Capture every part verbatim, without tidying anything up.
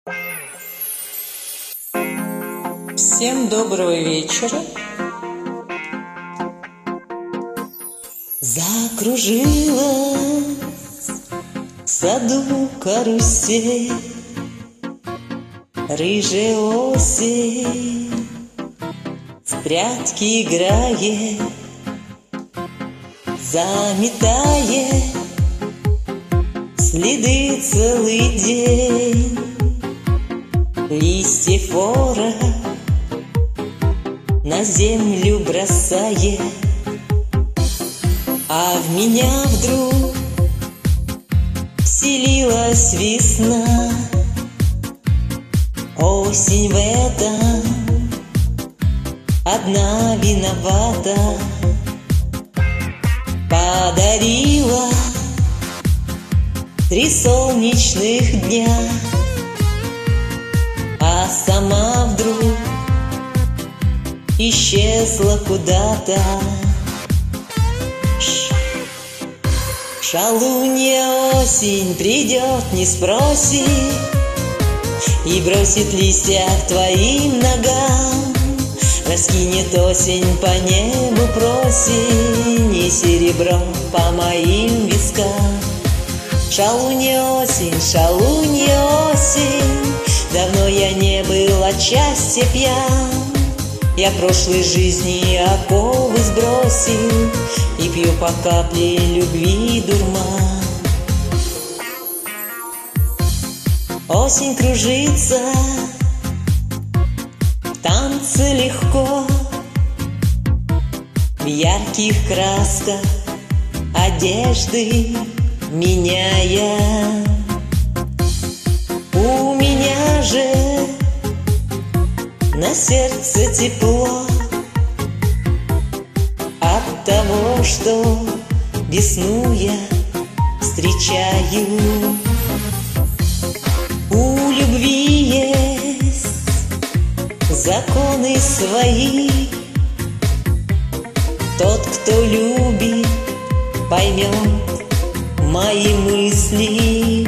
Всем доброго вечера. Закружилась в саду карусель, рыжая осень в прятки играет, заметает следы целый день. Листьев ворох на землю бросает, а в меня вдруг вселилась весна. Осень в этом одна виновата, подарила три солнечных дня, а сама вдруг исчезла куда-то. Шалунья осень придет, не спросит, и бросит листья к твоим ногам. Раскинет осень по небу просень, и серебро по моим вискам. Шалунья осень, шалунья осень, давно я не был от счастья пьян. Я прошлой жизни оковы сбросил и пью по капле любви дурман. Осень кружится, в танце легко, в ярких красках одежды меняя. У меня же на сердце тепло от того, что весну я встречаю. У любви есть законы свои. Тот, кто любит, поймет мои мысли.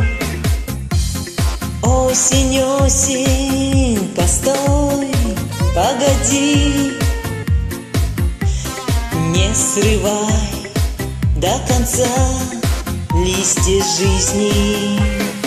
Осень, осень, постой, погоди, не срывай до конца листья жизни.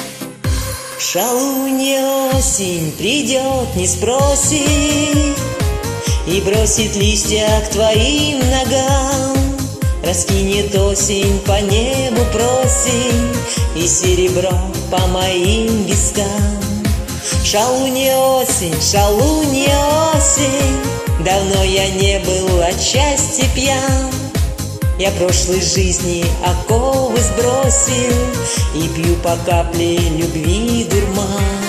Шалунья осень придет, не спросит, и бросит листья к твоим ногам. Раскинет осень по небу просень, и серебро по моим вискам. Шалунья осень, шалунья осень, давно я не был от счастья пьян. Я прошлой жизни оковы сбросил и пью по капле любви дурман.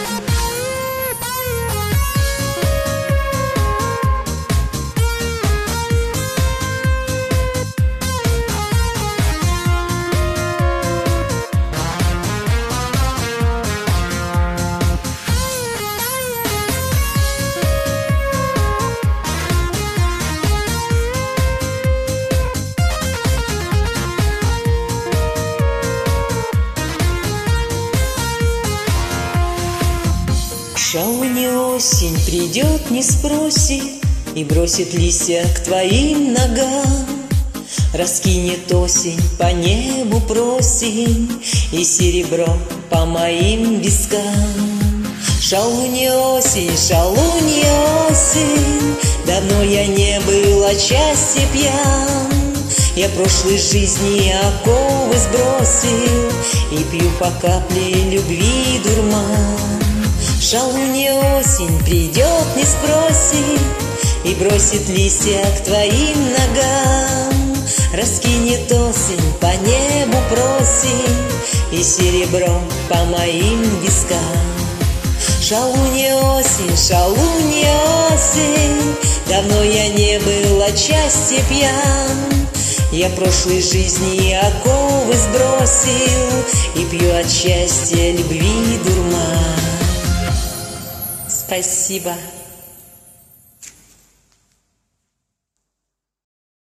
Шалунья осень придет, не спросит, и бросит листья к твоим ногам. Раскинет осень по небу просень, и серебро по моим вискам. Шалунья осень, шалунья осень, давно я не был от счастья пьян. Я прошлой жизни оковы сбросил и пью по капле любви дурман. Шалунья осень придет, не спросит, и бросит листья к твоим ногам. Раскинет осень по небу просень, и серебро по моим вискам. Шалунья осень, шалунья осень, давно я не был от счастья пьян. Я прошлой жизни оковы сбросил и пью от счастья любви дурман. Спасибо.